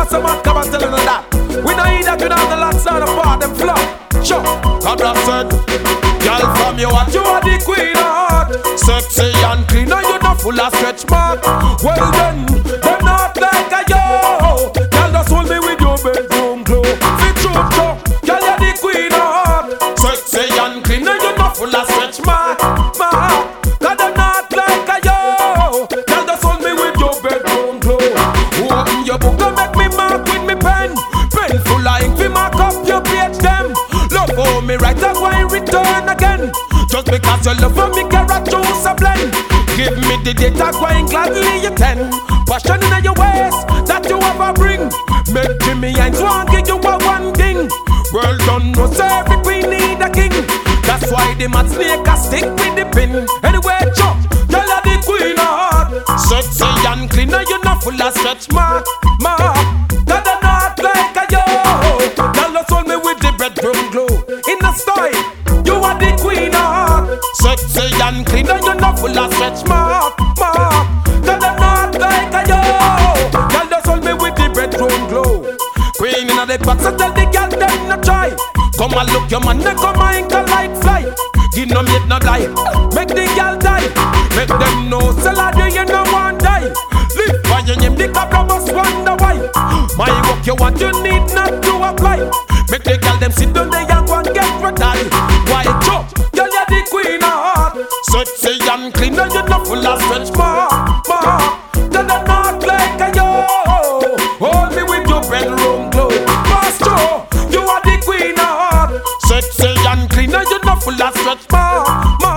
want some hot, come and tell you that. We know that we have the lots on the part, them flop. Sure, Cabra said, girl from you what you are the queen of heart. Sexy and clean and you not full of stretch mark. Well then, them not like a yo. Girl just hold me with your bedroom glow. Fit you up, girl you're the queen of heart. Sexy and clean and you not full of stretch mark. Cause them not like a yo. Girl just hold me with your bedroom glow. Open your book and make me mark with me pen. Pen full of ink, we mark up your page them. Love for me right up why return again. Just because you love for me carrot juice a blend. Give me the data going gladly you 10. Passion in your waist that you ever bring. Make Jimmy and Swan give you a one thing. World done no service, we need a king. That's why the mad snake a stick with the pin. Anyway, chop, you're the queen of heart. Sexy and clean and you're not full of stretch mark. That are not like a yo. Girl just hold me with the bedroom glow. In the style, you are the queen of heart. Sexy and clean and you're not full of stretch mark. That are not like a yo. Girl just hold me with the bedroom glow. Queen in the box, so tell the girl them not try. Come and look your man, they come and like fly. Give no mate no lie, make the girl die. Make them know, sell out you no one die. Live by your name, the Cabra must wonder why. My work you want, you need not to apply. Make the girl them sit down there and go and get retired. Why chop, girl you're the queen of heart. Sexy and clean and you're not full of stretch mark. Then I'm not like a yo. Hold me with your bedroom glow. Pastor, you are the queen of heart. Sexy and clean and you're not full of stretch mark.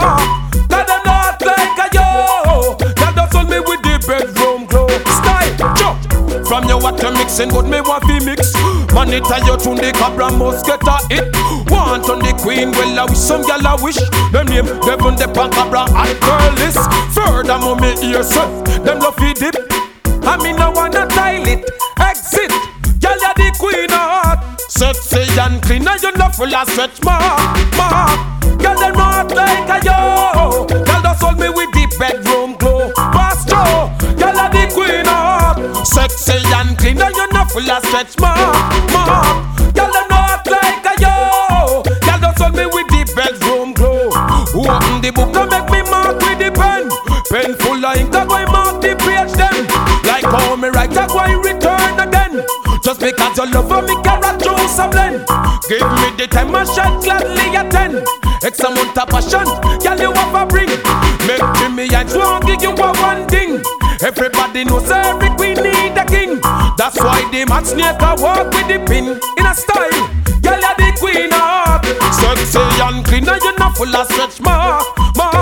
Then I'm not like a yo. Girl just hold me with the bedroom glow. Style, chop. From your water mixing, but me want to mix. Monitor your tune, the Cabra must get a hit. Want on the queen, well I wish some gal I wish. Them name, Devon the Pan Cabra and Curlis. Furthermore me ear set, them love feed dip. I mean I wanna tile it, exit. Gal you're the queen of heart. Sexy and clean and you not full of stretch mark. Gal them not like a yo. Gal just hold me with the bedroom glow. Pastor, gal you're the queen of heart. Sexy and clean and you not full of stretch mark. Gal them not like a yo. Gal just hold me with the bedroom glow. Open the book and make me mark with the pen. Pen full of ink, I go and mark the page them. Like how me write, I go and return again. Just because you love for me carrot juice a blend. Give me the time I shall gladly attend. X amount of passion, girl you have a bring. Make Jimmy and Swan give you a one thing. Everybody knows every queen need a king. That's why the mad snake a walk with the pin. In a style, girl you're the queen of heart. Sexy and clean and you're not full of stretch mark.